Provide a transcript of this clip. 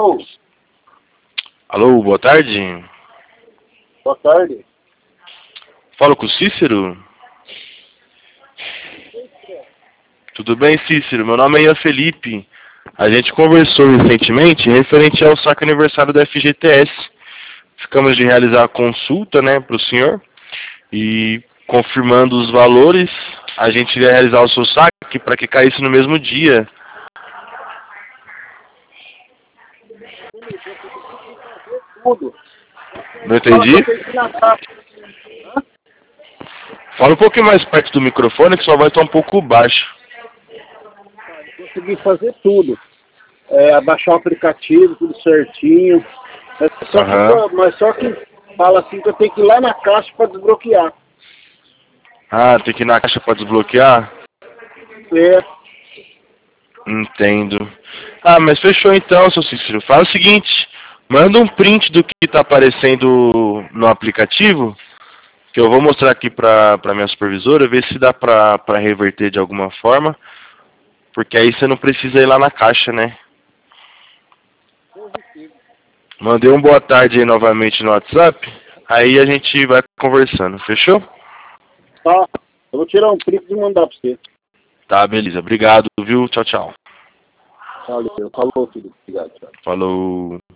Alô? Alô, boa tarde. Boa tarde. Falo com o Cícero? Tudo bem, Cícero? Meu nome é Ian Felipe. A gente conversou recentemente referente ao saque aniversário da FGTS. Ficamos de realizar a consulta, né, para o senhor. E confirmando os valores, a gente iria realizar o seu saque para que caísse no mesmo dia. Tudo. Não entendi? Fala um pouquinho mais perto do microfone que sua voz está um pouco baixa. Consegui fazer tudo. Abaixar o aplicativo, tudo certinho. Mas só que fala assim que eu tenho que ir lá na caixa para desbloquear. Ah, tem que ir na caixa para desbloquear? É. Entendo. Ah, mas fechou então, seu Cícero. Faz o seguinte, manda um print do que está aparecendo no aplicativo, que eu vou mostrar aqui para minha supervisora, ver se dá para reverter de alguma forma, porque aí você não precisa ir lá na caixa, né? Mandei um boa tarde aí novamente no WhatsApp, aí a gente vai conversando, fechou? Tá. Eu vou tirar um print e mandar para você. Tá, beleza. Obrigado, viu? Tchau, tchau. Valeu. Falou, filho. Obrigado. Tchau. Falou.